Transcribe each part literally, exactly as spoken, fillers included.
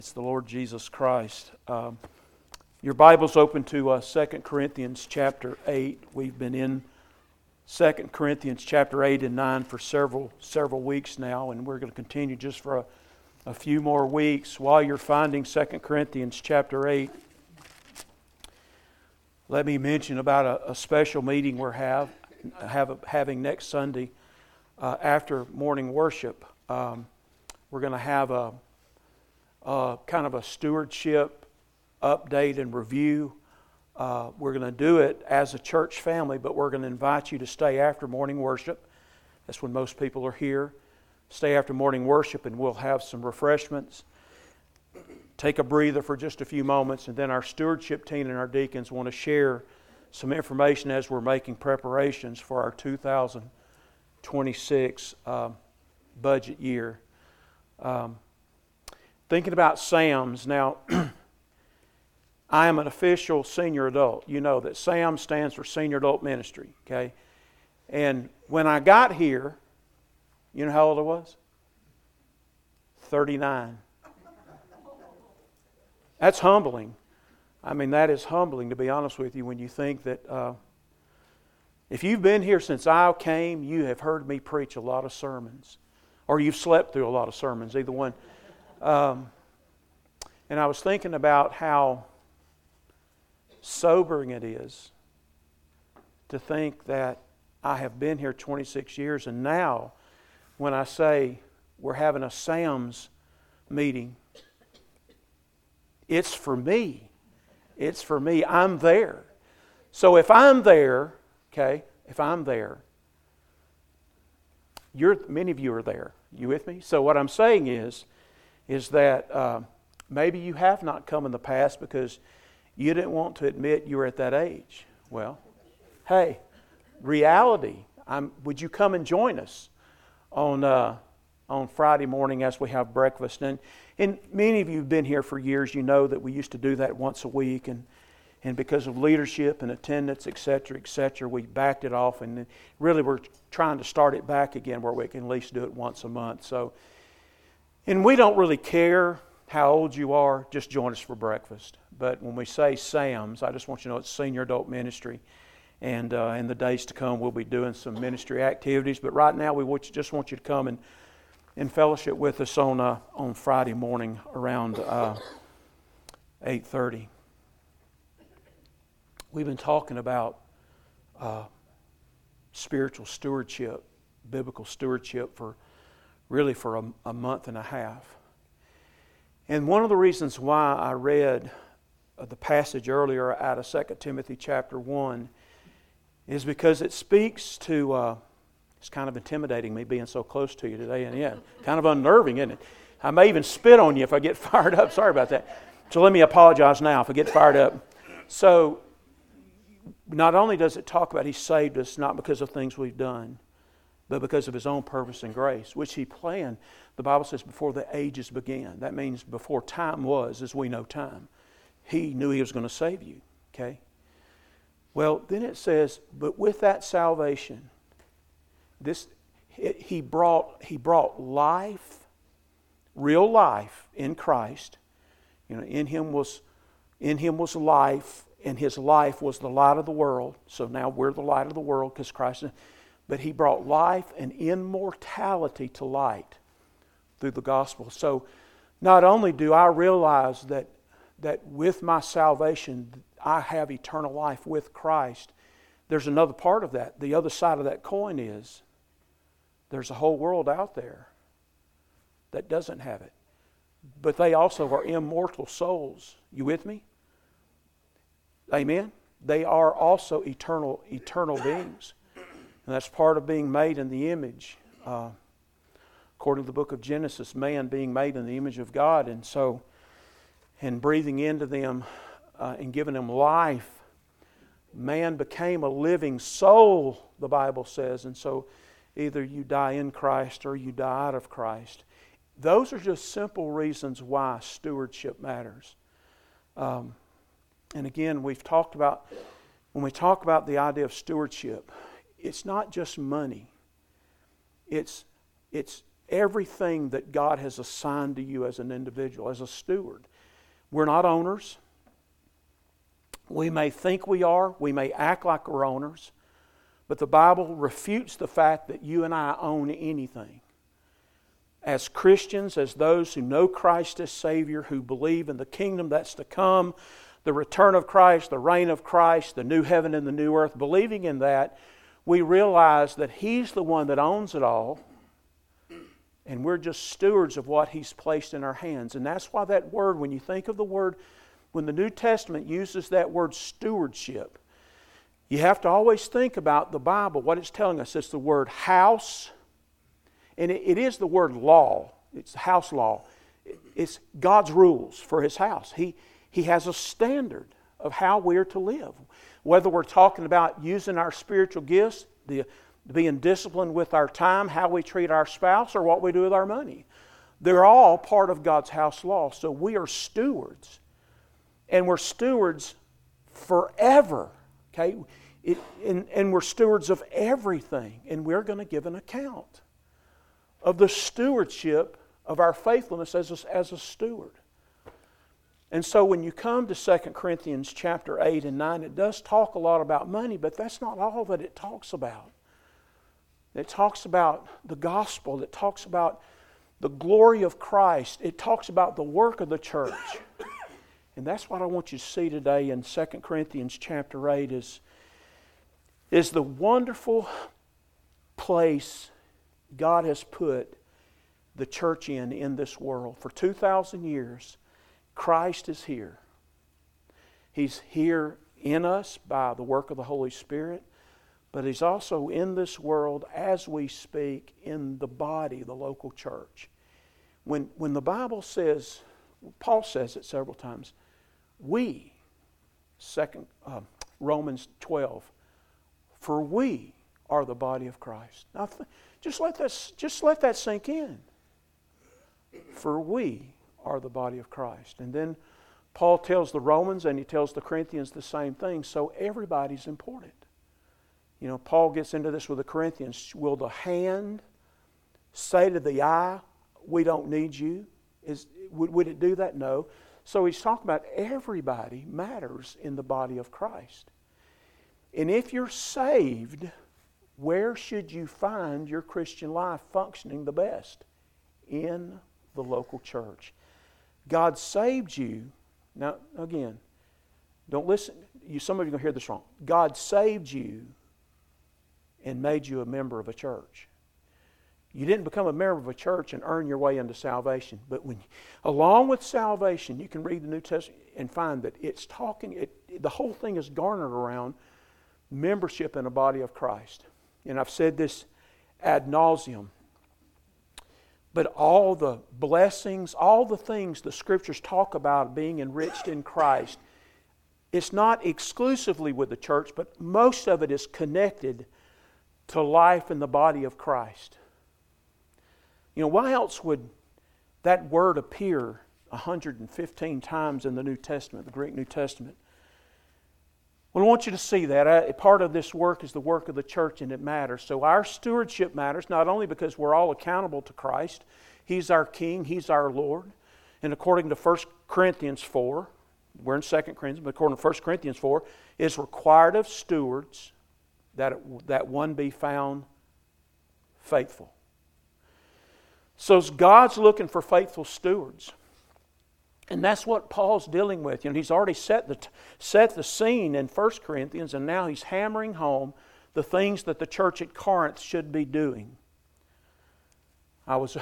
It's the Lord Jesus Christ. Um, your Bible's open to uh, Second Corinthians chapter eight. We've been in Second Corinthians chapter eight and nine for several several weeks now, and we're going to continue just for a, a few more weeks. While you're finding Second Corinthians chapter eight, let me mention about a, a special meeting we're have, have having next Sunday uh, after morning worship. Um, we're going to have a Uh, kind of a stewardship update and review. Uh, we're going to do it as a church family, but we're going to invite you to stay after morning worship. That's when most people are here. Stay after morning worship and we'll have some refreshments. Take a breather for just a few moments, and then our stewardship team and our deacons want to share some information as we're making preparations for our two thousand twenty-six uh, budget year. Um, Thinking about SAMS, now, I am an official senior adult. You know that SAMS stands for Senior Adult Ministry, okay? And when I got here, you know how old I was? thirty-nine. That's humbling. I mean, that is humbling, to be honest with you, when you think that uh, if you've been here since I came, you have heard me preach a lot of sermons. Or you've slept through a lot of sermons, either one. Um, and I was thinking about how sobering it is to think that I have been here twenty-six years, and now when I say we're having a SAMS meeting, it's for me. It's for me. I'm there. So if I'm there, okay, if I'm there, you're many of you are there. You with me? So what I'm saying is, is that uh, maybe you have not come in the past because you didn't want to admit you were at that age. Well, hey, reality. I'm, would you come and join us on uh, on Friday morning as we have breakfast? And and many of you have been here for years. You know that we used to do that once a week, and and because of leadership and attendance, et cetera, et cetera, we backed it off, and really we're trying to start it back again where we can at least do it once a month. So. And we don't really care how old you are, just join us for breakfast. But when we say SAMS, I just want you to know it's Senior Adult Ministry. And uh, in the days to come, we'll be doing some ministry activities. But right now, we want you, just want you to come and, and fellowship with us on uh, on Friday morning around uh, eight thirty. We've been talking about uh, spiritual stewardship, biblical stewardship for really for a, a month and a half. And one of the reasons why I read the passage earlier out of Second Timothy chapter one is because it speaks to, uh, it's kind of intimidating me being so close to you today, and yeah, kind of unnerving, isn't it? I may even spit on you if I get fired up. Sorry about that. So let me apologize now if I get fired up. So not only does it talk about He saved us not because of things we've done, but because of His own purpose and grace, which He planned, the Bible says, before the ages began. That means before time was, as we know time. He knew He was going to save you, okay? Well, then it says, but with that salvation, this it, He brought He brought life, real life in Christ. You know, in Him was in Him was life, and His life was the light of the world. So now we're the light of the world because Christ. But He brought life and immortality to light through the gospel. So not only do I realize that, that with my salvation I have eternal life with Christ, there's another part of that. The other side of that coin is there's a whole world out there that doesn't have it. But they also are immortal souls. You with me? Amen? They are also eternal, eternal beings. And that's part of being made in the image. Uh, according to the book of Genesis, man being made in the image of God. And so, and breathing into them uh, and giving them life, man became a living soul, the Bible says. And so, either you die in Christ or you die out of Christ. Those are just simple reasons why stewardship matters. Um, and again, we've talked about, when we talk about the idea of stewardship, it's not just money. It's it's everything that God has assigned to you as an individual, as a steward. We're not owners. We may think we are. We may act like we're owners. But the Bible refutes the fact that you and I own anything. As Christians, as those who know Christ as Savior, who believe in the kingdom that's to come, the return of Christ, the reign of Christ, the new heaven and the new earth, believing in that, we realize that He's the one that owns it all, and we're just stewards of what He's placed in our hands. And that's why that word, when you think of the word, when the New Testament uses that word stewardship, you have to always think about the Bible, what it's telling us. It's the word house, and it, it is the word law. It's house law. It's God's rules for His house. He, he has a standard of how we are to live. Whether we're talking about using our spiritual gifts, the, being disciplined with our time, how we treat our spouse, or what we do with our money. They're all part of God's house law. So we are stewards. And we're stewards forever. Okay? It, and, and we're stewards of everything. And we're going to give an account of the stewardship of our faithfulness as a, as a steward. And so when you come to Second Corinthians chapter eight and nine, it does talk a lot about money, but that's not all that it talks about. It talks about the gospel. It talks about the glory of Christ. It talks about the work of the church. And that's what I want you to see today in Second Corinthians chapter eight is, is the wonderful place God has put the church in in this world. For two thousand years, Christ is here. He's here in us by the work of the Holy Spirit, but He's also in this world as we speak in the body, the local church. When, when the Bible says, Paul says it several times, we, second uh, Romans twelve, for we are the body of Christ. Now, th- just let that just let that sink in. For we are the body of Christ. And then Paul tells the Romans and he tells the Corinthians the same thing. So everybody's important. You know, Paul gets into this with the Corinthians. Will the hand say to the eye, we don't need you? Is, would, would it do that? No. So he's talking about everybody matters in the body of Christ. And if you're saved, where should you find your Christian life functioning the best? In the local church. God saved you. Now, again, don't listen. You, some of you are going to hear this wrong. God saved you and made you a member of a church. You didn't become a member of a church and earn your way into salvation. But when, along with salvation, you can read the New Testament and find that it's talking, it, the whole thing is garnered around membership in a body of Christ. And I've said this ad nauseum. But all the blessings, all the things the Scriptures talk about being enriched in Christ, it's not exclusively with the church, but most of it is connected to life in the body of Christ. You know, why else would that word appear one hundred fifteen times in the New Testament, the Greek New Testament? Well, I want you to see that. I, part of this work is the work of the church, and it matters. So our stewardship matters, not only because we're all accountable to Christ. He's our King. He's our Lord. And according to First Corinthians four, we're in Second Corinthians, but according to First Corinthians four, it's required of stewards that, it, that one be found faithful. So God's looking for faithful stewards. And that's what Paul's dealing with. You know, he's already set the, set the scene in First Corinthians, and now he's hammering home the things that the church at Corinth should be doing. I was,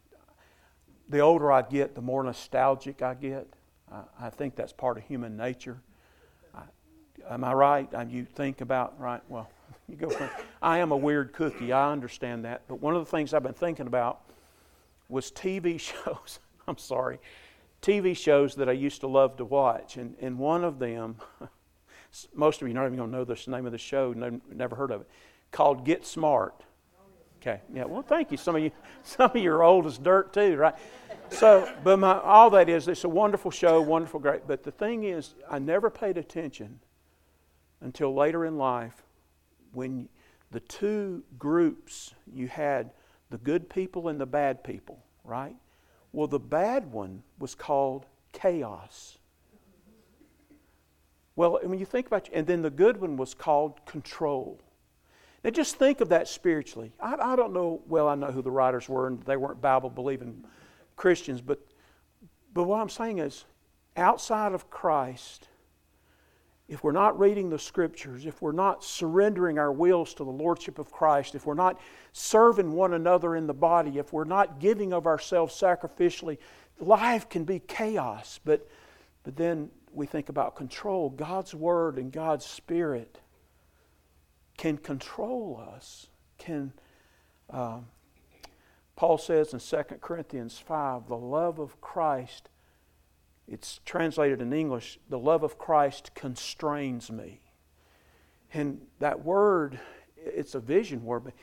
the older I get, the more nostalgic I get. I, I think that's part of human nature. I, am I right? I, you think about, right, well, you go from, I am a weird cookie, I understand that. But one of the things I've been thinking about was T V shows. I'm sorry. T V shows that I used to love to watch. And, and one of them, most of you are not even going to know the name of the show, never, never heard of it, called Get Smart. Okay, yeah, well, thank you. Some of you, some of you are old as dirt too, right? So, but my, all that is, it's a wonderful show, wonderful, great. But the thing is, I never paid attention until later in life when the two groups, you had the good people and the bad people, right? Well, the bad one was called chaos. Well, when you think about it, and then the good one was called control. Now just think of that spiritually. I, I don't know, well, I know who the writers were, and they weren't Bible-believing Christians, but, but what I'm saying is, outside of Christ, if we're not reading the Scriptures, if we're not surrendering our wills to the Lordship of Christ, if we're not serving one another in the body, if we're not giving of ourselves sacrificially, life can be chaos. But, but then we think about control. God's Word and God's Spirit can control us. Can um, Paul says in Second Corinthians five, the love of Christ, it's translated in English, the love of Christ constrains me. And that word, it's a vision word, but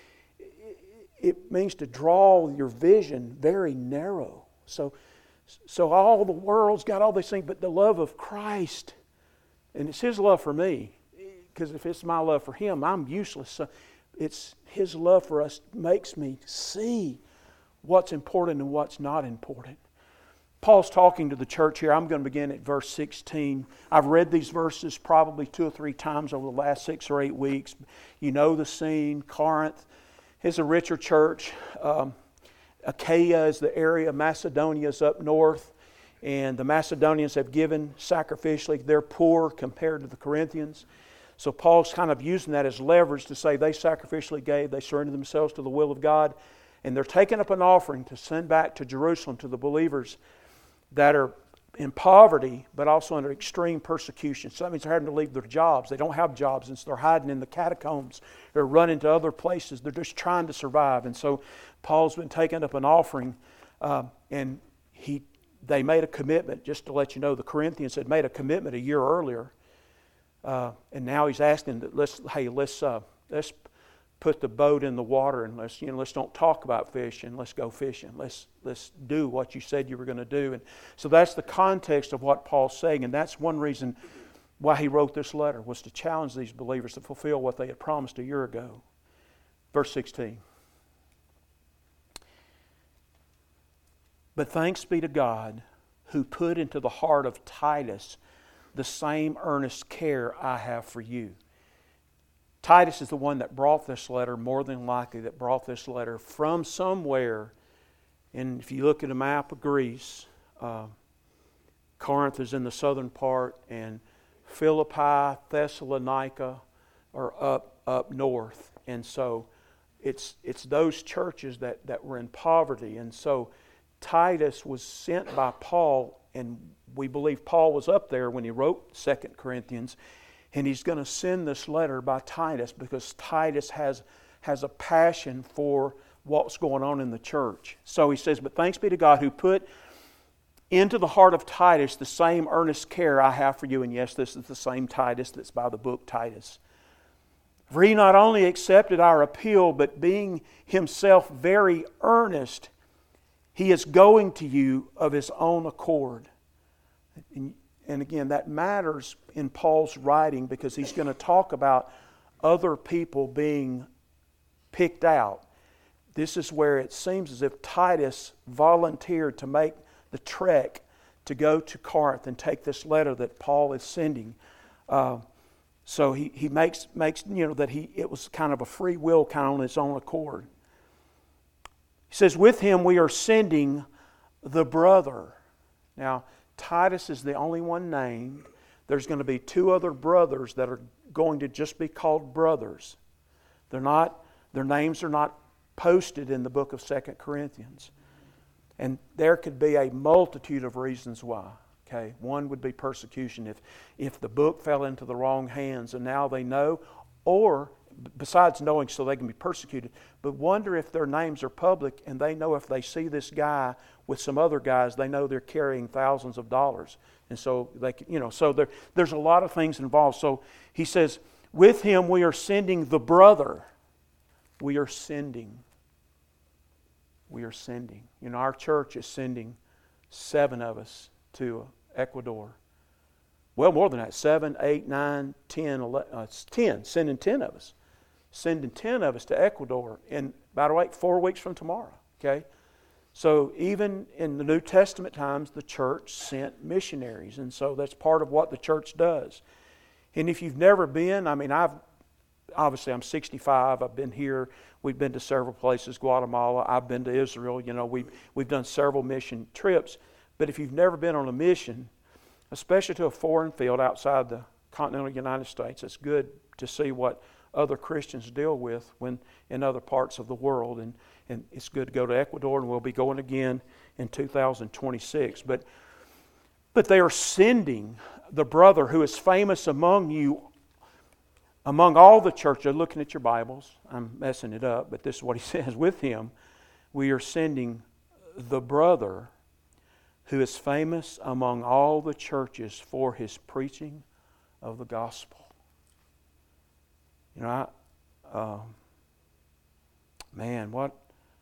it means to draw your vision very narrow. So, so all the world's got all these things, but the love of Christ, and it's His love for me, because if it's my love for Him, I'm useless. So it's His love for us makes me see what's important and what's not important. Paul's talking to the church here. I'm going to begin at verse sixteen. I've read these verses probably two or three times over the last six or eight weeks. You know the scene. Corinth is a richer church. Um, Achaia is the area. Macedonia is up north. And the Macedonians have given sacrificially. They're poor compared to the Corinthians. So Paul's kind of using that as leverage to say they sacrificially gave. They surrendered themselves to the will of God. And they're taking up an offering to send back to Jerusalem to the believers that are in poverty, but also under extreme persecution. So that means they're having to leave their jobs. They don't have jobs, and so they're hiding in the catacombs. They're running to other places. They're just trying to survive. And so Paul's been taking up an offering, uh, and he they made a commitment. Just to let you know, the Corinthians had made a commitment a year earlier, uh, and now he's asking that let's hey let's uh, let's put the boat in the water, and let's you know let's don't talk about fishing. Let's go fishing. Let's let's do what you said you were going to do. And so that's the context of what Paul's saying, and that's one reason why he wrote this letter, was to challenge these believers to fulfill what they had promised a year ago. Verse sixteen. But thanks be to God, who put into the heart of Titus the same earnest care I have for you. Titus is the one that brought this letter, more than likely that brought this letter from somewhere. And if you look at a map of Greece, uh, Corinth is in the southern part, and Philippi, Thessalonica are up up north. And so it's it's those churches that, that were in poverty. And so Titus was sent by Paul, and we believe Paul was up there when he wrote Second Corinthians. And he's going to send this letter by Titus because Titus has, has a passion for what's going on in the church. So he says, but thanks be to God who put into the heart of Titus the same earnest care I have for you. And yes, this is the same Titus that's by the book Titus. For he not only accepted our appeal, but being himself very earnest, he is going to you of his own accord. And, and again, that matters in Paul's writing because he's going to talk about other people being picked out. This is where it seems as if Titus volunteered to make the trek to go to Corinth and take this letter that Paul is sending. Uh, so he, he makes makes you know that he it was kind of a free will, kind of on his own accord. He says, with him we are sending the brother. Now, Titus is the only one named. There's going to be two other brothers that are going to just be called brothers. They're not, their names are not posted in the book of Second Corinthians. And there could be a multitude of reasons why. Okay, one would be persecution. If, if the book fell into the wrong hands and now they know, or besides knowing so they can be persecuted, but wonder if their names are public and they know if they see this guy with some other guys, they know they're carrying thousands of dollars. And so they, you know, so there, there's a lot of things involved. So he says, with him we are sending the brother. We are sending. We are sending. You know, our church is sending seven of us to Ecuador. Well, more than that, seven, eight, nine, ten, eleven, uh, ten, sending ten of us. sending ten of us to Ecuador in, by the way, four weeks from tomorrow. Okay? So even in the New Testament times, the church sent missionaries. And so that's part of what the church does. And if you've never been, I mean, I've obviously I'm sixty-five. I've been here. We've been to several places, Guatemala. I've been to Israel. You know, we've, we've done several mission trips. But if you've never been on a mission, especially to a foreign field outside the continental United States, it's good to see what other Christians deal with when in other parts of the world. And, and it's good to go to Ecuador, and we'll be going again in two thousand twenty-six. But, but they are sending the brother who is famous among you, among all the churches. Looking at your Bibles, I'm messing it up, but this is what he says. With him, we are sending the brother who is famous among all the churches for his preaching of the gospel. You know, I, um, man, what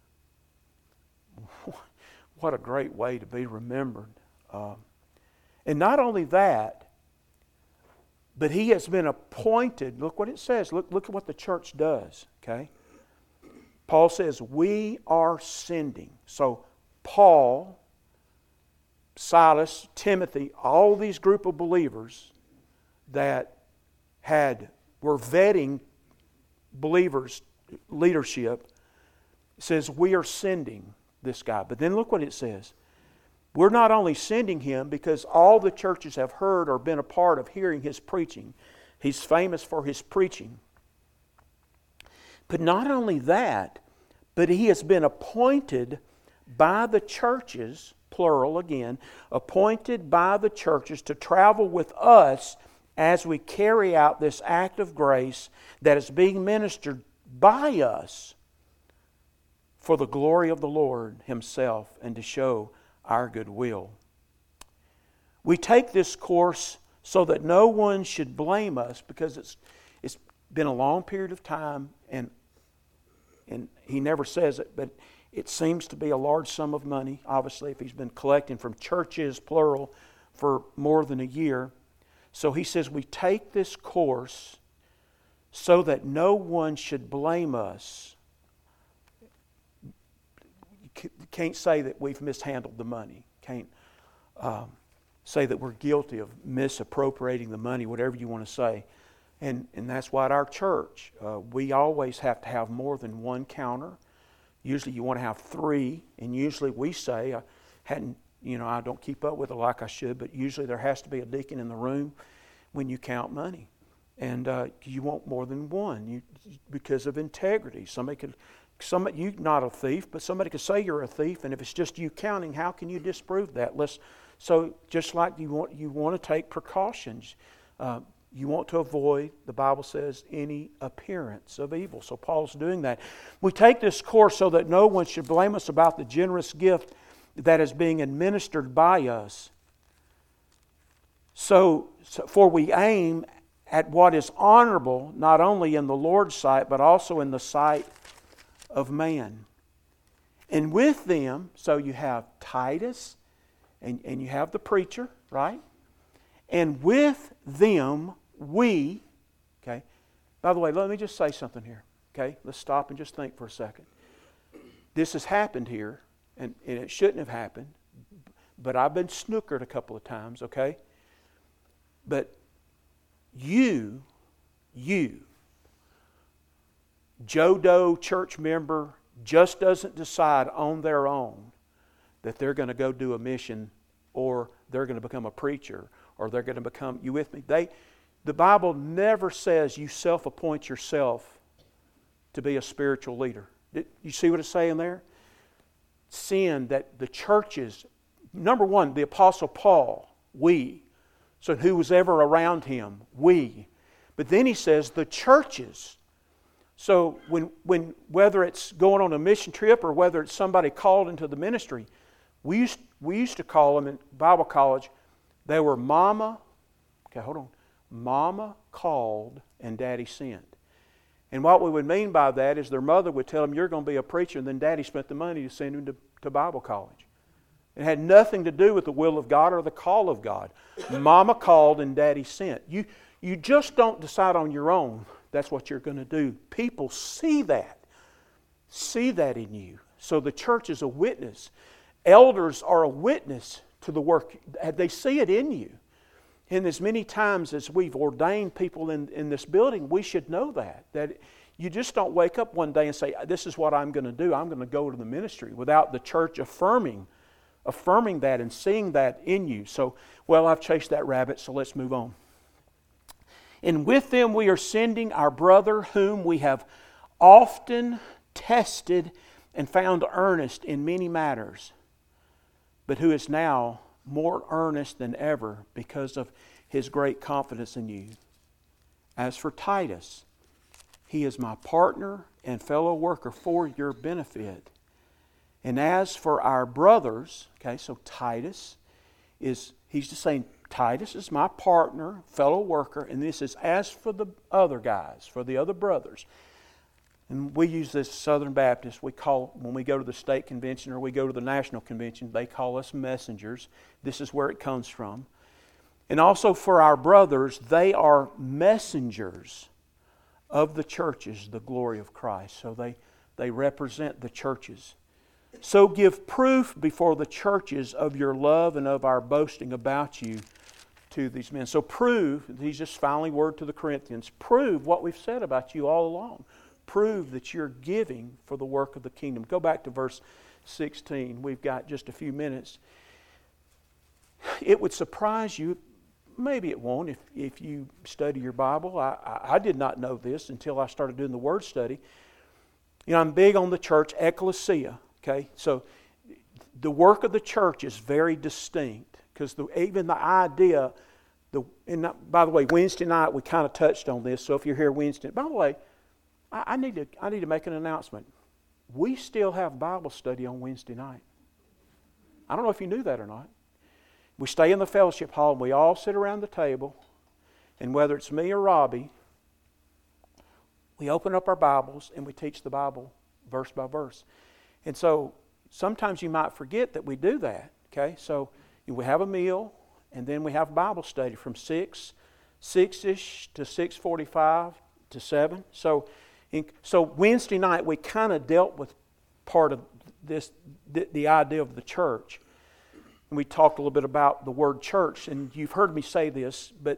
what a great way to be remembered. Um, and not only that, but he has been appointed. Look what it says. Look, look at what the church does. Okay, Paul says we are sending. So Paul, Silas, Timothy, all these group of believers that had were vetting believers' leadership, says we are sending this guy. But then look what it says. We're not only sending him because all the churches have heard or been a part of hearing his preaching. He's famous for his preaching. But not only that, but he has been appointed by the churches, plural again, appointed by the churches to travel with us as we carry out this act of grace that is being ministered by us for the glory of the Lord Himself and to show our goodwill. We take this course so that no one should blame us, because it's it's been a long period of time, and and he never says it, but it seems to be a large sum of money, obviously, if he's been collecting from churches, plural, for more than a year. So he says we take this course so that no one should blame us. You can't say that we've mishandled the money. Can't um, say that we're guilty of misappropriating the money, whatever you want to say. And, and that's why at our church, uh, we always have to have more than one counter. Usually you want to have three, and usually we say, I hadn't, you know, I don't keep up with it like I should, but usually there has to be a deacon in the room when you count money. And uh, you want more than one you, because of integrity. Somebody could, somebody, you're not a thief, but somebody could say you're a thief, and if it's just you counting, how can you disprove that? Let's, so just like you want, you want to take precautions. Uh, You want to avoid, the Bible says, any appearance of evil. So Paul's doing that. We take this course so that no one should blame us about the generous gift that is being administered by us. So, so for we aim at what is honorable, not only in the Lord's sight, but also in the sight of man. And with them, so you have Titus, and, and you have the preacher, right? And with them, we, okay, by the way, let me just say something here, okay? Let's stop and just think for a second. This has happened here, and, and it shouldn't have happened, but I've been snookered a couple of times, okay? But you, you, Joe Doe church member, just doesn't decide on their own that they're going to go do a mission, or they're going to become a preacher, or they're going to become, you with me? They, the Bible never says you self-appoint yourself to be a spiritual leader. Did you see what it's saying there? Sin that the churches, number one, the Apostle Paul, we. So who was ever around him? We. But then he says the churches. So when, when whether it's going on a mission trip or whether it's somebody called into the ministry, we used, we used to call them in Bible college, they were mama, okay, hold on. Mama called and daddy sent. And what we would mean by that is their mother would tell them, you're going to be a preacher, and then daddy spent the money to send them to, to Bible college. It had nothing to do with the will of God or the call of God. Mama called and daddy sent. You, you just don't decide on your own that's what you're going to do. People see that. See that in you. So the church is a witness. Elders are a witness to the work. They see it in you. And as many times as we've ordained people in, in this building, we should know that. That you just don't wake up one day and say, this is what I'm going to do. I'm going to go to the ministry, without the church affirming, affirming that and seeing that in you. So, well, I've chased that rabbit, so let's move on. And with them we are sending our brother, whom we have often tested and found earnest in many matters, but who is now more earnest than ever because of his great confidence in you. As for Titus, he is my partner and fellow worker for your benefit. And as for our brothers, okay, so Titus is, he's just saying, Titus is my partner, fellow worker, and this is as for the other guys, for the other brothers. And we use this Southern Baptist, we call, when we go to the state convention or we go to the national convention, they call us messengers. This is where it comes from. And also for our brothers, they are messengers of the churches, the glory of Christ. So they, they represent the churches. So give proof before the churches of your love and of our boasting about you to these men. So prove, he's just finally word to the Corinthians, prove what we've said about you all along. Prove that you're giving for the work of the kingdom. Go back to verse sixteen. We've got just a few minutes. It would surprise you, maybe it won't if, if you study your Bible. I, I, I did not know this until I started doing the word study. You know, I'm big on the church, ecclesia. Okay, so the work of the church is very distinct, because even the idea, the and by the way, Wednesday night we kind of touched on this. So if you're here Wednesday, by the way, I, I need to I need to make an announcement. We still have Bible study on Wednesday night. I don't know if you knew that or not. We stay in the fellowship hall and we all sit around the table, and whether it's me or Robbie, we open up our Bibles and we teach the Bible verse by verse. And so sometimes you might forget that we do that. Okay, so we have a meal, and then we have Bible study from six, six-ish to six forty-five to seven. So, in, so Wednesday night we kind of dealt with part of this, the, the idea of the church. And we talked a little bit about the word church, and you've heard me say this, but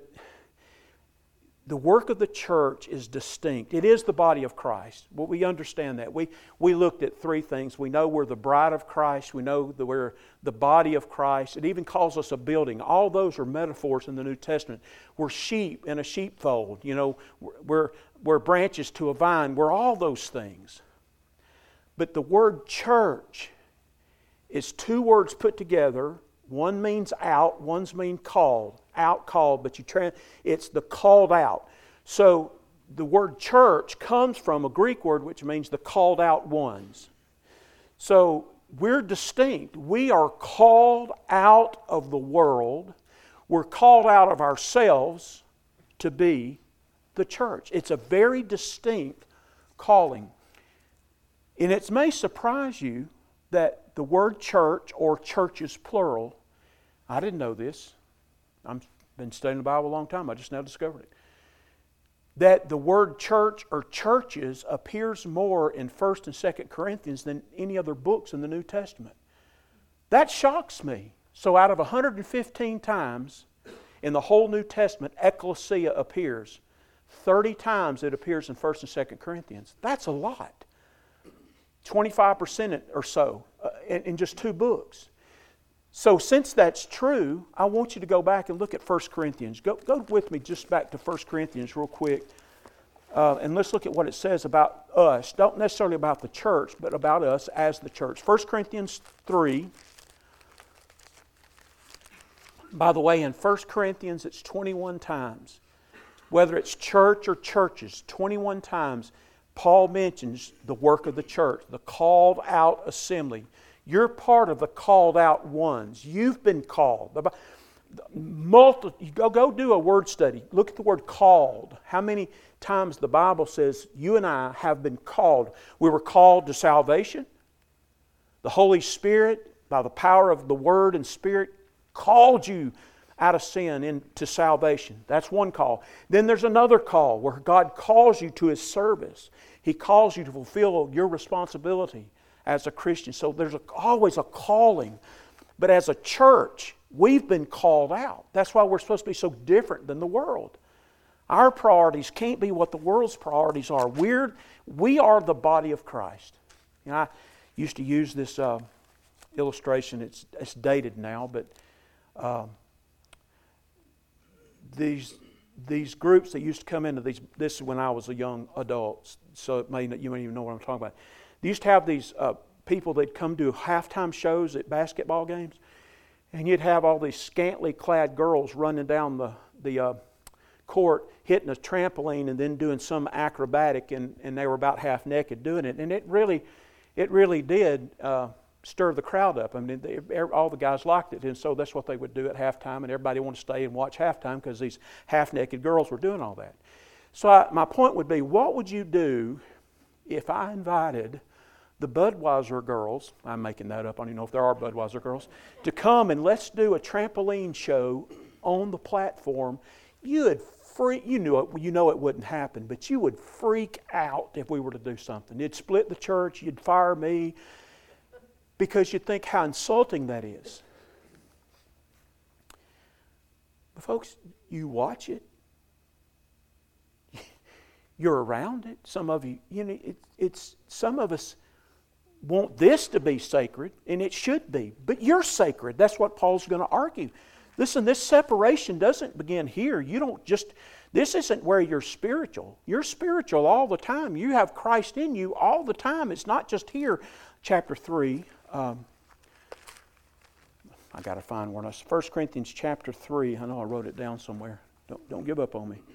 the work of the church is distinct. It is the body of Christ. Well, we understand that. We we looked at three things. We know we're the bride of Christ. We know that we're the body of Christ. It even calls us a building. All those are metaphors in the New Testament. We're sheep in a sheepfold. You know, we're, we're branches to a vine. We're all those things. But the word church is two words put together. One means out, one's mean called. Out called, but you tra- it's the called out. So the word church comes from a Greek word which means the called out ones. So we're distinct. We are called out of the world. We're called out of ourselves to be the church. It's a very distinct calling. And it may surprise you that the word church, or churches plural, I didn't know this. I've been studying the Bible a long time. I just now discovered it. That the word church or churches appears more in First and Second Corinthians than any other books in the New Testament. That shocks me. So out of one hundred fifteen times in the whole New Testament, ecclesia appears. thirty times it appears in First and Second Corinthians. That's a lot. twenty-five percent or so uh, in, in just two books. So since that's true, I want you to go back and look at First Corinthians. Go, go with me just back to First Corinthians real quick. Uh, and let's look at what it says about us. Don't necessarily about the church, but about us as the church. First Corinthians three. By the way, in First Corinthians it's twenty-one times. Whether it's church or churches, twenty-one times Paul mentions the work of the church, the called out assembly. You're part of the called out ones. You've been called. Multi, you go, go do a word study. Look at the word called. How many times the Bible says you and I have been called. We were called to salvation. The Holy Spirit, by the power of the Word and Spirit, called you out of sin into salvation. That's one call. Then there's another call where God calls you to His service. He calls you to fulfill your responsibility as a Christian. So there's a, always a calling. But as a church, we've been called out. That's why we're supposed to be so different than the world. Our priorities can't be what the world's priorities are. We're, we are the body of Christ. You know, I used to use this uh, illustration. It's, it's dated now, but um, these these groups that used to come into these. This is when I was a young adult, so it may you may even know what I'm talking about. They used to have these uh, people that come to halftime shows at basketball games, and you'd have all these scantily clad girls running down the the uh, court, hitting a trampoline, and then doing some acrobatic, and, and they were about half naked doing it, and it really, it really did uh, stir the crowd up. I mean, they, all the guys liked it, and so that's what they would do at halftime, and everybody wanted to stay and watch halftime because these half-naked girls were doing all that. So I, my point would be, what would you do if I invited the Budweiser girls, I'm making that up, I don't even know if there are Budweiser girls, to come and let's do a trampoline show on the platform? You would freak, you knew it, you know it wouldn't happen, but you would freak out if we were to do something. You'd split the church, you'd fire me, because you'd think how insulting that is. But folks, you watch it. You're around it. Some of you, you know, it, it's some of us want this to be sacred, and it should be. But you're sacred. That's what Paul's going to argue. Listen, this separation doesn't begin here. You don't just, this isn't where you're spiritual. You're spiritual all the time. You have Christ in you all the time. It's not just here. Chapter three. Um, I got to find one. First Corinthians chapter three. I know I wrote it down somewhere. Don't, don't give up on me.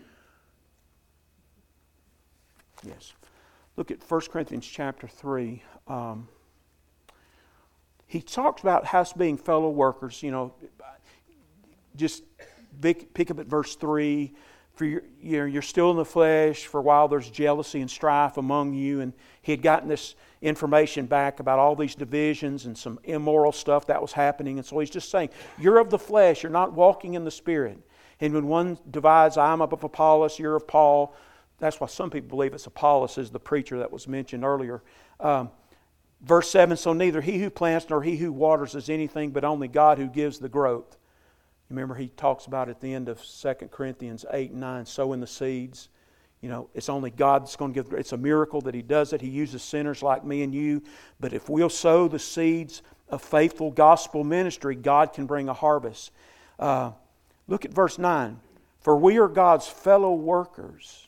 Yes. Look at First Corinthians chapter three. Um, he talks about us being fellow workers. You know, just pick up at verse three. For your, you're, you're still in the flesh. For a while there's jealousy and strife among you. And he had gotten this information back about all these divisions and some immoral stuff that was happening. And so he's just saying, you're of the flesh. You're not walking in the Spirit. And when one divides, I'm of Apollos, you're of Paul. That's why some people believe it's Apollos is the preacher that was mentioned earlier. Um, verse seven, so neither he who plants nor he who waters is anything, but only God who gives the growth. Remember, he talks about at the end of Second Corinthians eight and nine, sowing the seeds. You know, it's only God that's going to give. It's a miracle that He does it. He uses sinners like me and you. But if we'll sow the seeds of faithful gospel ministry, God can bring a harvest. Uh, look at verse nine. For we are God's fellow workers.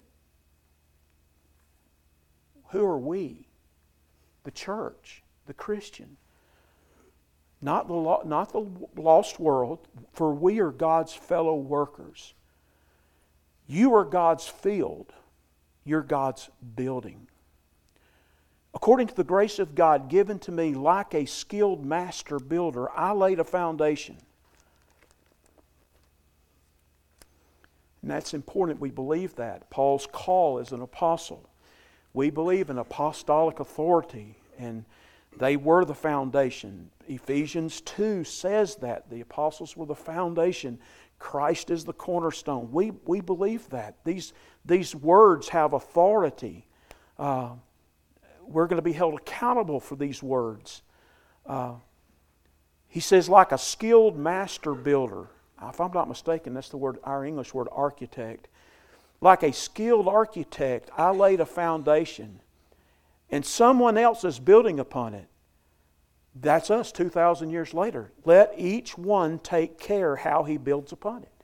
Who are we? The church, the Christian. Not the, lo- not the lost world, for we are God's fellow workers. You are God's field. You're God's building. According to the grace of God given to me, like a skilled master builder, I laid a foundation. And that's important. We believe that. Paul's call as an apostle. We believe in apostolic authority, and they were the foundation. Ephesians two says that. The apostles were the foundation. Christ is the cornerstone. We, we believe that. These, these words have authority. Uh, we're going to be held accountable for these words. Uh, he says, like a skilled master builder. If I'm not mistaken, that's the word, our English word, architect. Like a skilled architect, I laid a foundation, and someone else is building upon it. That's us two thousand years later. Let each one take care how he builds upon it.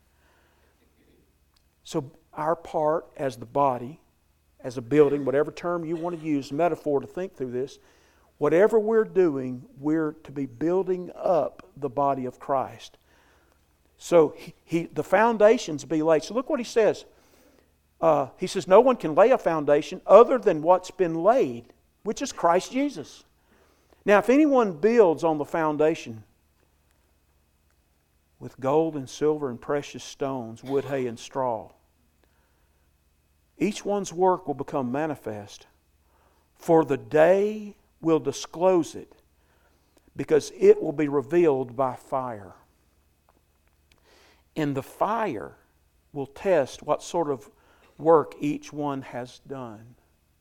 So our part as the body, as a building, whatever term you want to use, metaphor to think through this, whatever we're doing, we're to be building up the body of Christ. So he, he the foundations be laid. So look what he says. Uh, he says, no one can lay a foundation other than what's been laid, which is Christ Jesus. Now, if anyone builds on the foundation with gold and silver and precious stones, wood, hay, and straw, each one's work will become manifest, for the day will disclose it, because it will be revealed by fire. And the fire will test what sort of work each one has done.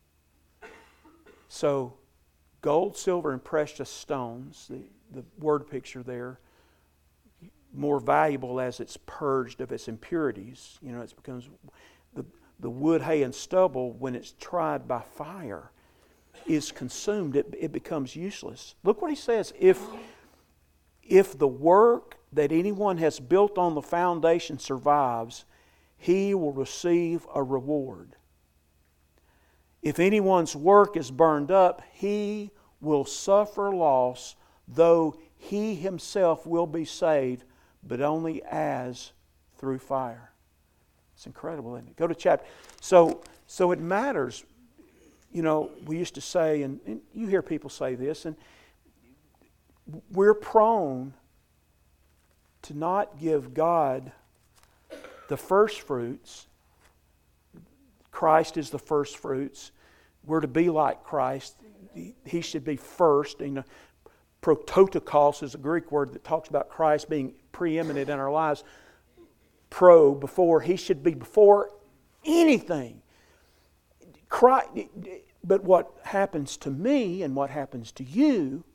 So, gold, silver, and precious stones, the, the word picture there, more valuable as it's purged of its impurities. You know, it becomes the, the wood, hay, and stubble, when it's tried by fire, is consumed. It, it becomes useless. Look what he says. If, if the work that anyone has built on the foundation survives, he will receive a reward. If anyone's work is burned up, he will suffer loss, though he himself will be saved, but only as through fire. It's incredible, isn't it? Go to chapter. So, so it matters. You know, we used to say, and, and you hear people say this, and we're prone to not give God the first fruits. Christ is the first fruits. We're to be like Christ. He should be first. You know, prototokos is a Greek word that talks about Christ being preeminent in our lives. Pro, before. He should be before anything. Christ, but what happens to me and what happens to you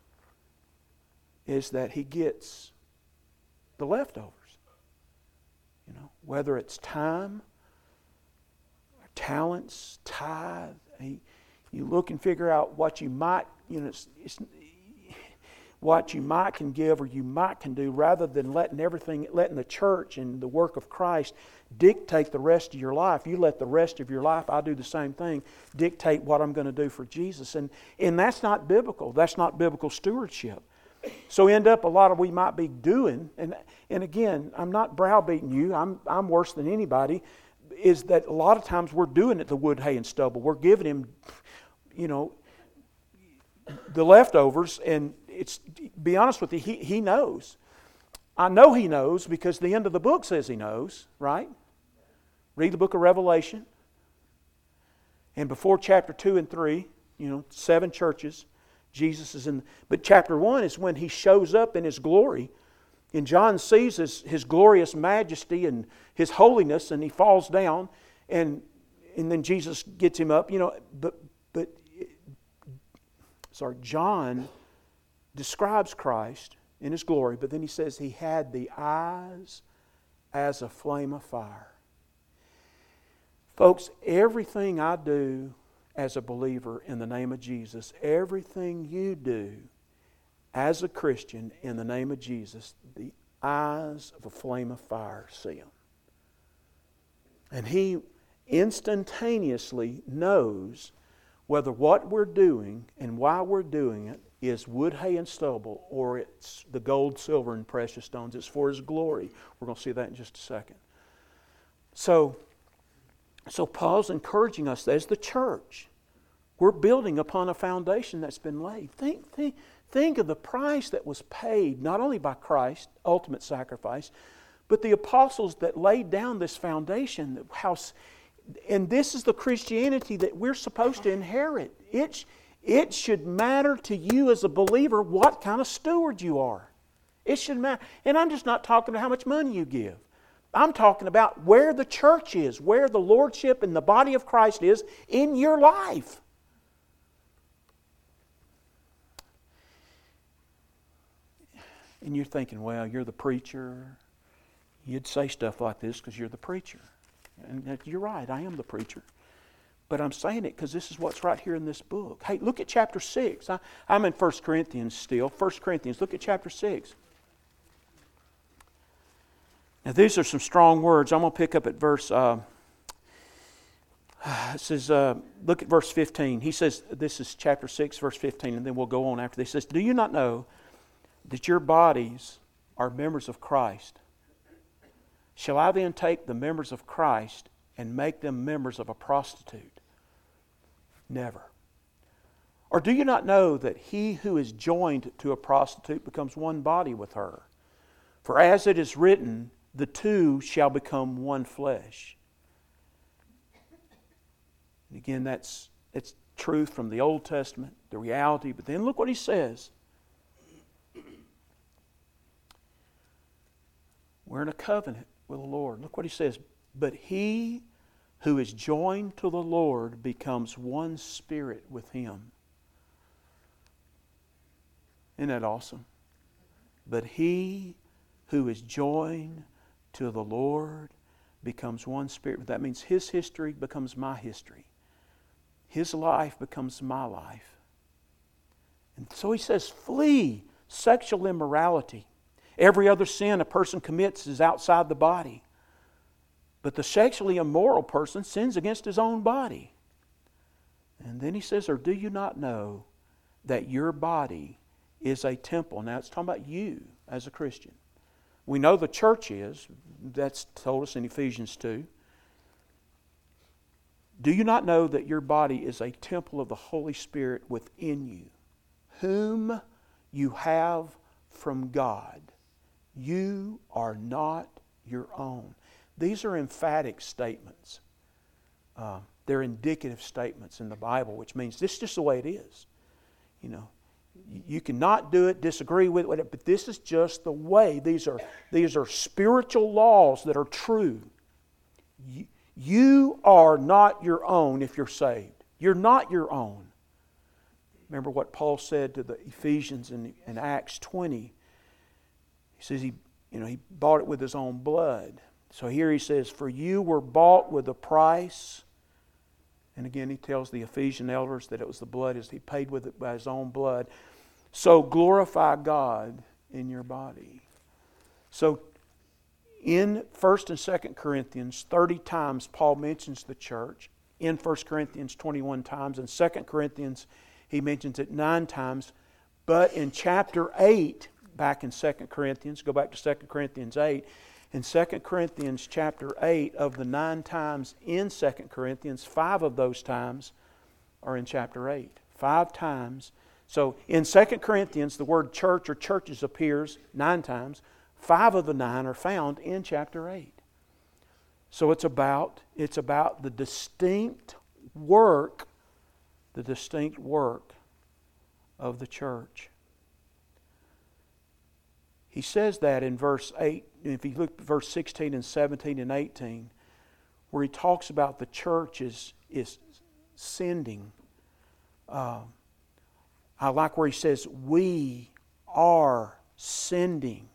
is that He gets the leftovers. You know, whether it's time, talents, tithe. He, you look and figure out what you might, you know, it's, it's, what you might can give or you might can do, rather than letting everything, letting the church and the work of Christ dictate the rest of your life. You let the rest of your life, I do the same thing, dictate what I'm going to do for Jesus. And, and that's not biblical. That's not biblical stewardship. So end up a lot of we might be doing, and and again, I'm not browbeating you, I'm I'm worse than anybody, is that a lot of times we're doing it the wood, hay, and stubble. We're giving Him, you know, the leftovers, and it's, be honest with you, He, he knows. I know He knows because the end of the book says He knows, right? Read the book of Revelation. And before chapter two and three, you know, seven churches, Jesus is in, but chapter one is when He shows up in His glory. And John sees His, his glorious majesty and His holiness, and he falls down, and and then Jesus gets him up. You know, but but sorry, John describes Christ in His glory, but then he says He had the eyes as a flame of fire. Folks, everything I do as a believer in the name of Jesus, everything you do as a Christian in the name of Jesus, the eyes of a flame of fire see them. And He instantaneously knows whether what we're doing and why we're doing it is wood, hay, and stubble, or it's the gold, silver, and precious stones. It's for His glory. We're going to see that in just a second. So, So Paul's encouraging us as the church. We're building upon a foundation that's been laid. Think, think, think of the price that was paid, not only by Christ, ultimate sacrifice, but the apostles that laid down this foundation. How, and this is the Christianity that we're supposed to inherit. It, it should matter to you as a believer what kind of steward you are. It should matter. And I'm just not talking about how much money you give. I'm talking about where the church is, where the lordship and the body of Christ is in your life. And you're thinking, well, you're the preacher. You'd say stuff like this because you're the preacher. And you're right, I am the preacher. But I'm saying it because this is what's right here in this book. Hey, look at chapter six. I, I'm in First Corinthians still. First Corinthians, look at chapter six. Now, these are some strong words. I'm going to pick up at verse, uh, it says, uh, look at verse fifteen. He says, this is chapter six, verse fifteen, and then we'll go on after this. He says, do you not know that your bodies are members of Christ? Shall I then take the members of Christ and make them members of a prostitute? Never. Or do you not know that he who is joined to a prostitute becomes one body with her? For as it is written, the two shall become one flesh. And again, that's, that's truth from the Old Testament, the reality. But then look what he says. We're in a covenant with the Lord. Look what he says. But he who is joined to the Lord becomes one spirit with him. Isn't that awesome? But he who is joined to the Lord becomes one spirit. That means his history becomes my history. His life becomes my life. And so he says, flee sexual immorality. Every other sin a person commits is outside the body. But the sexually immoral person sins against his own body. And then he says, or do you not know that your body is a temple? Now it's talking about you as a Christian. We know the church is. That's told us in Ephesians two. Do you not know that your body is a temple of the Holy Spirit within you, whom you have from God? You are not your own. These are emphatic statements. Uh, they're indicative statements in the Bible, which means this is just the way it is. You know, you cannot do it, disagree with it, but this is just the way. These are, these are spiritual laws that are true. You, you are not your own if you're saved. You're not your own. Remember what Paul said to the Ephesians in, in Acts twenty. He says he, you know, he bought it with his own blood. So here he says, for you were bought with a price. And again, he tells the Ephesian elders that it was the blood, as he paid with it by his own blood. So glorify God in your body. So in First and Second Corinthians, thirty times Paul mentions the church. In First Corinthians, twenty-one times. In Second Corinthians, he mentions it nine times. But in chapter eight, back in Second Corinthians, go back to Second Corinthians eight. In Second Corinthians chapter eight, of the nine times in Second Corinthians, five of those times are in chapter eight. Five times. So in Second Corinthians, the word church or churches appears nine times. Five of the nine are found in chapter eight. So it's about, it's about the distinct work, the distinct work of the church. He says that in verse eight, if you look at verse sixteen and seventeen and eighteen, where he talks about the church is, is sending. Uh, I like where he says, we are sending.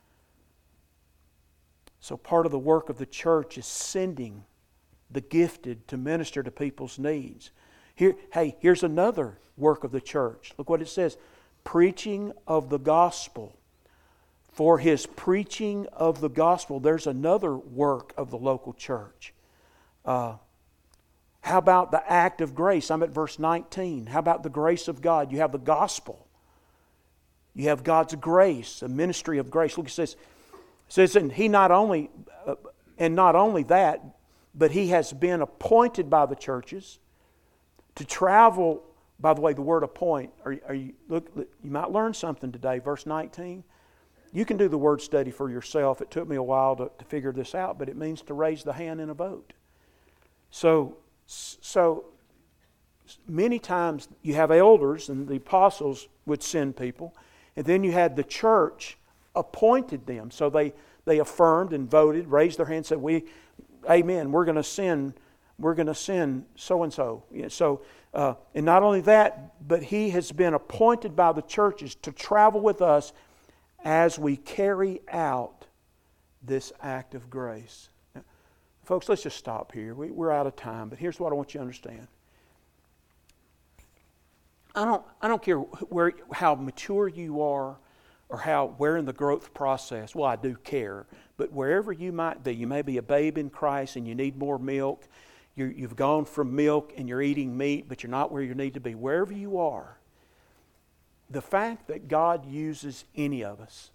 So part of the work of the church is sending the gifted to minister to people's needs. Here, hey, here's another work of the church. Look what it says. Preaching of the gospel. For his preaching of the gospel, there's another work of the local church. Uh, how about the act of grace? I'm at verse nineteen. How about the grace of God? You have the gospel. You have God's grace, a ministry of grace. Look, it says, it says, and he not only, uh, and not only that, but he has been appointed by the churches to travel. By the way, the word appoint. Are, are you look? You might learn something today. Verse nineteen. You can do the word study for yourself. It took me a while to, to figure this out, but it means to raise the hand in a vote. So, so many times you have elders, and the apostles would send people, and then you had the church appointed them. So they, they affirmed and voted, raised their hand, and said, "We, amen, we're going to send, we're going to send so and so." So, uh, and not only that, but he has been appointed by the churches to travel with us as we carry out this act of grace. Now, folks, let's just stop here. We, we're out of time, but here's what I want you to understand. I don't, I don't care where, how mature you are or how where in the growth process. Well, I do care, but wherever you might be, you may be a babe in Christ and you need more milk. You're, you've gone from milk and you're eating meat, but you're not where you need to be. Wherever you are, the fact that God uses any of us,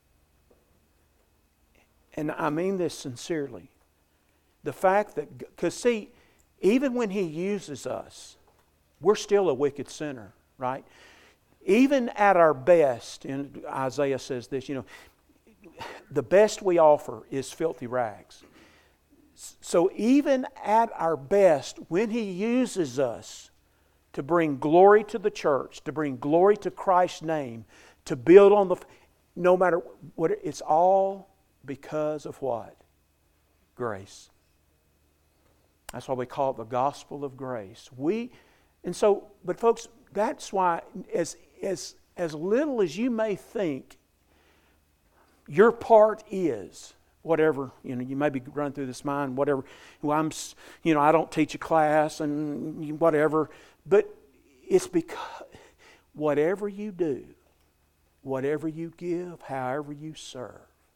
and I mean this sincerely, the fact that, because see, even when He uses us, we're still a wicked sinner, right? Even at our best, and Isaiah says this, you know, the best we offer is filthy rags. So even at our best, when He uses us to bring glory to the church, to bring glory to Christ's name, to build on the, no matter what, it's all because of what? Grace. That's why we call it the gospel of grace. We, and so, but folks, that's why as, as, as little as you may think your part is, whatever, you know, you may be running through this mind, whatever, well, I'm, you know, I don't teach a class and whatever, but it's because whatever you do, whatever you give, however you serve,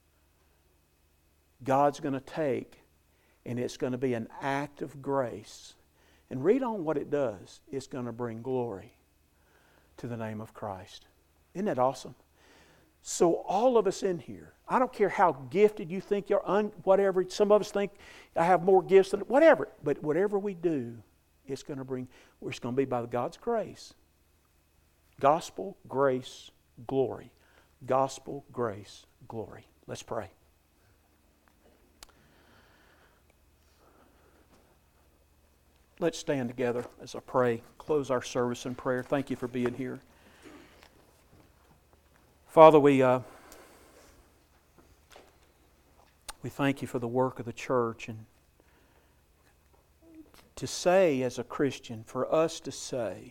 God's going to take, and it's going to be an act of grace. And read on what it does. It's going to bring glory to the name of Christ. Isn't that awesome? So all of us in here, I don't care how gifted you think you're, un, whatever, some of us think I have more gifts than, whatever. But whatever we do, it's going to bring, it's going to be by God's grace. Gospel, grace, glory. Gospel, grace, glory. Let's pray. Let's stand together as I pray. Close our service in prayer. Thank you for being here. Father, we uh, we thank you for the work of the church, and to say as a Christian, for us to say,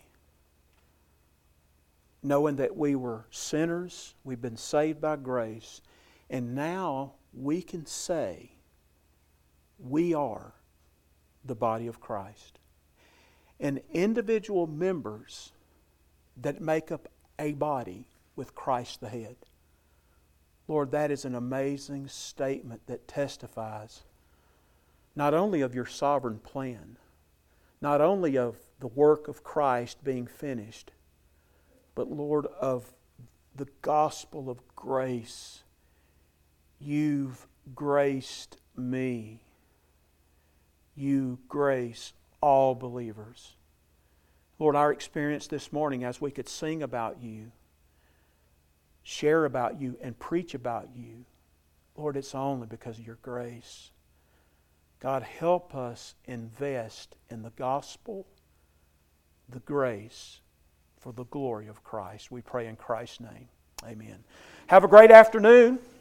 knowing that we were sinners, we've been saved by grace, and now we can say we are the body of Christ. And individual members that make up a body with Christ the head. Lord, that is an amazing statement that testifies not only of your sovereign plan, not only of the work of Christ being finished, but Lord, of the gospel of grace. You've graced me. You grace all believers. Lord, our experience this morning as we could sing about you, share about you, and preach about you, Lord, it's only because of your grace. God, help us invest in the gospel, the grace, for the glory of Christ. We pray in Christ's name. Amen. Have a great afternoon.